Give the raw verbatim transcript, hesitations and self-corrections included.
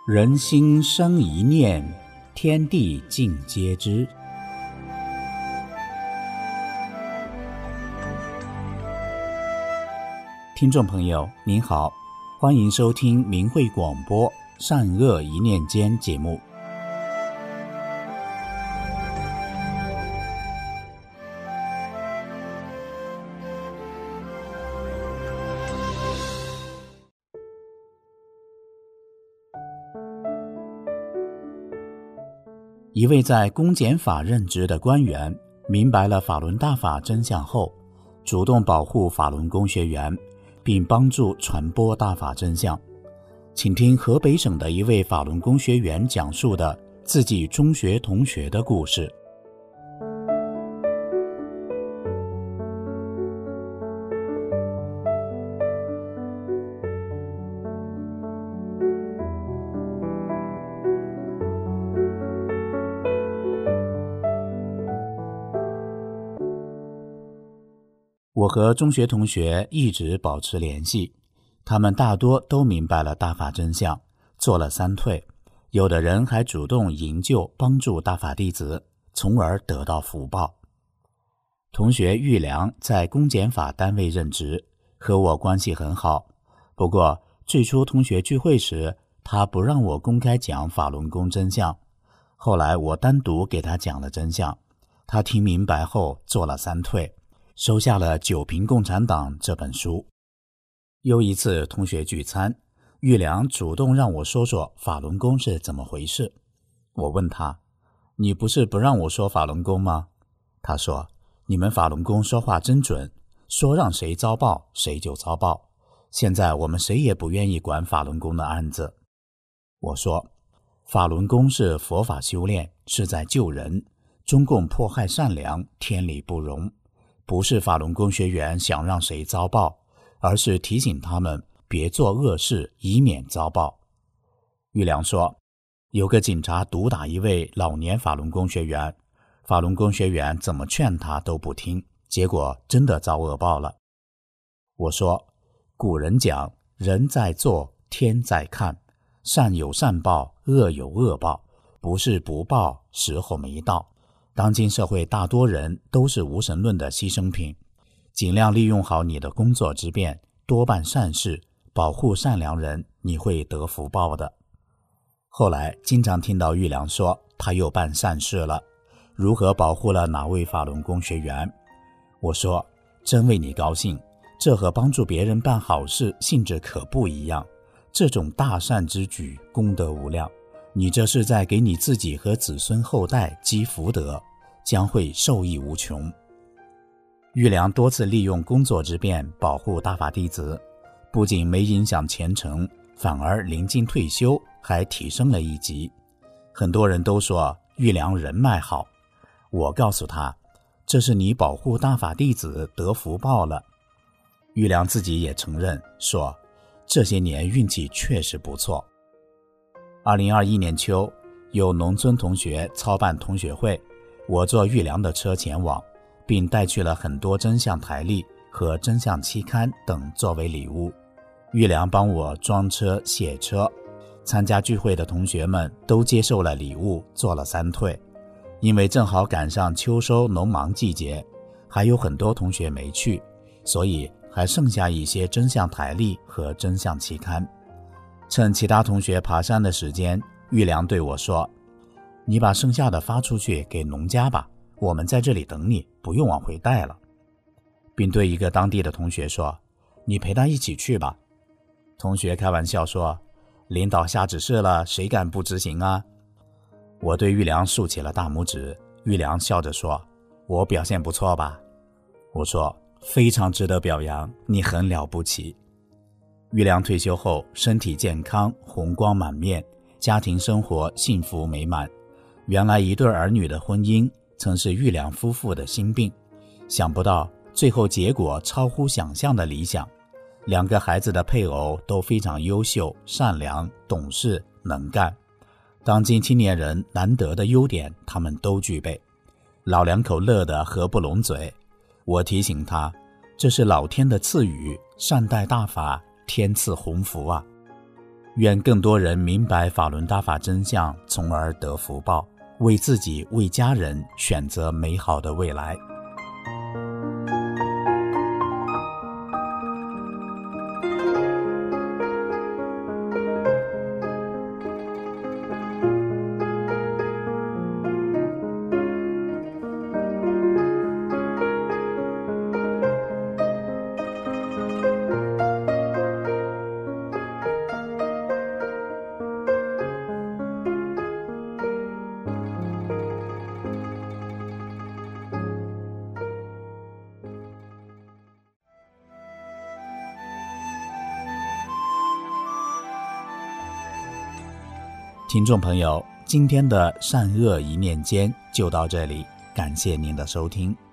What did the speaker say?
人心生一念，天地尽皆知。听众朋友您好，欢迎收听明慧广播善恶一念间节目。一位在公检法任职的官员明白了法轮大法真相后，主动保护法轮功学员，并帮助传播大法真相。请听河北省的一位法轮功学员讲述的自己中学同学的故事。我和中学同学一直保持联系，他们大多都明白了大法真相，做了三退，有的人还主动营救帮助大法弟子，从而得到福报。同学玉良在公检法单位任职，和我关系很好，不过最初同学聚会时，他不让我公开讲法轮功真相，后来我单独给他讲了真相，他听明白后做了三退，收下了《九评共产党》这本书。又一次同学聚餐，玉良主动让我说说法轮功是怎么回事。我问他，你不是不让我说法轮功吗？他说，你们法轮功说话真准，说让谁遭报谁就遭报，现在我们谁也不愿意管法轮功的案子。我说，法轮功是佛法修炼，是在救人，中共迫害善良，天理不容，不是法轮功学员想让谁遭报，而是提醒他们别做恶事，以免遭报。玉良说，有个警察毒打一位老年法轮功学员，法轮功学员怎么劝他都不听，结果真的遭恶报了。我说，古人讲，人在做，天在看，善有善报，恶有恶报，不是不报，时候没到。当今社会大多人都是无神论的牺牲品，尽量利用好你的工作之便，多办善事，保护善良人，你会得福报的。后来经常听到玉良说他又办善事了，如何保护了哪位法轮功学员。我说，真为你高兴，这和帮助别人办好事性质可不一样，这种大善之举功德无量，你这是在给你自己和子孙后代积福德，将会受益无穷。玉良多次利用工作之便保护大法弟子，不仅没影响前程，反而临近退休还提升了一级。很多人都说玉良人脉好，我告诉他，这是你保护大法弟子得福报了。玉良自己也承认，说这些年运气确实不错。二零二一年秋，有农村同学操办同学会，我坐玉良的车前往，并带去了很多真相台历和真相期刊等作为礼物。玉良帮我装车卸车，参加聚会的同学们都接受了礼物，做了三退。因为正好赶上秋收农忙季节，还有很多同学没去，所以还剩下一些真相台历和真相期刊。趁其他同学爬山的时间，玉良对我说，你把剩下的发出去给农家吧，我们在这里等你，不用往回带了。并对一个当地的同学说，你陪他一起去吧。同学开玩笑说，领导下指示了，谁敢不执行啊？我对玉良竖起了大拇指，玉良笑着说，我表现不错吧？我说，非常值得表扬，你很了不起。玉良退休后身体健康，红光满面，家庭生活幸福美满。原来一对儿女的婚姻曾是玉良夫妇的心病，想不到最后结果超乎想象的理想。两个孩子的配偶都非常优秀、善良、懂事、能干，当今青年人难得的优点他们都具备。老两口乐得合不拢嘴。我提醒他，这是老天的赐予，善待大法，天赐鸿福啊。 愿更多人明白法轮大法真相，从而得福报，为自己为家人选择美好的未来。听众朋友，今天的善恶一念间就到这里，感谢您的收听。